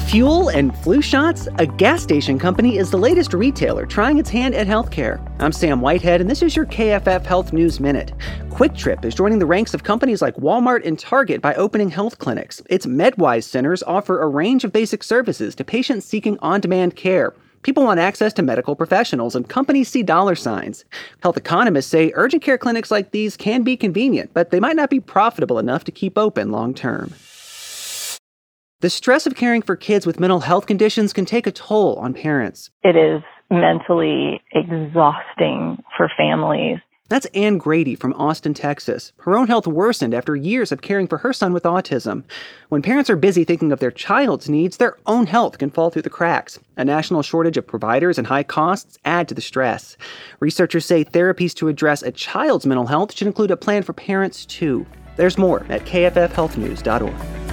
Fuel and flu shots? A gas station company is the latest retailer trying its hand at healthcare. I'm Sam Whitehead, and this is your KFF Health News Minute. Quick Trip is joining the ranks of companies like Walmart and Target by opening health clinics. Its MedWise centers offer a range of basic services to patients seeking on-demand care. People want access to medical professionals, and companies see dollar signs. Health economists say urgent care clinics like these can be convenient, but they might not be profitable enough to keep open long term. The stress of caring for kids with mental health conditions can take a toll on parents. It is mentally exhausting for families. That's Ann Grady from Austin, Texas. Her own health worsened after years of caring for her son with autism. When parents are busy thinking of their child's needs, their own health can fall through the cracks. A national shortage of providers and high costs add to the stress. Researchers say therapies to address a child's mental health should include a plan for parents, too. There's more at kffhealthnews.org.